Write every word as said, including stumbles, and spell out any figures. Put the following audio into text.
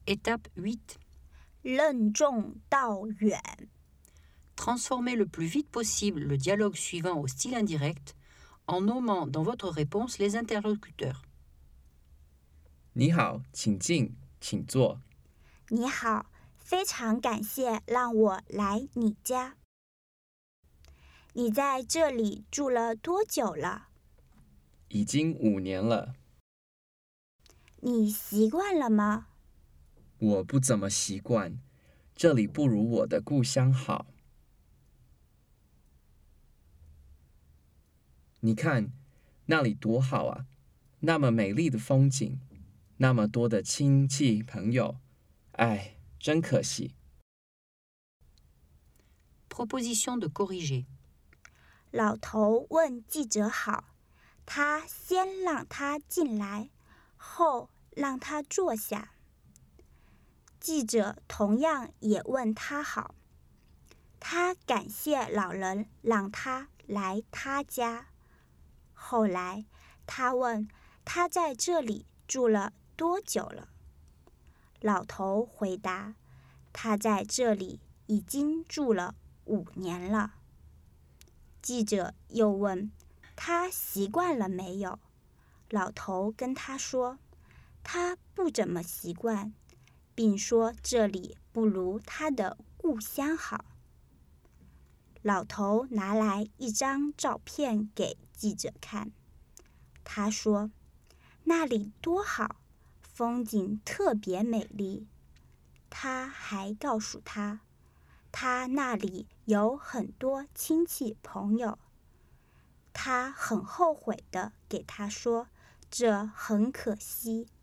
Étape huit. 任重道远。 Transformez le plus vite possible le dialogue suivant au style indirect en nommant dans votre réponse les interlocuteurs. 你好，请进，请坐。 你好，非常感谢让我来你家。你在这里住了多久了？ 已经五年了。 你习惯了吗？ 我不怎么习惯，这里不如我的故乡好。你看，那里多好啊！那么美丽的风景，那么多的亲戚朋友，哎，真可惜。 Proposition de corriger. 老头问记者好，他先让他进来，后让他坐下。记者同样也问他好，他感谢老人让他来他家。后来他问他在这里住了多久了？老头回答，他在这里已经住了五年了。记者又问他习惯了没有？老头跟他说，他不怎么习惯，并说这里不如他的故乡好。老头拿来一张照片给记者看，他说，那里多好，风景特别美丽。他还告诉他，他那里有很多亲戚朋友。他很后悔地给他说，这很可惜。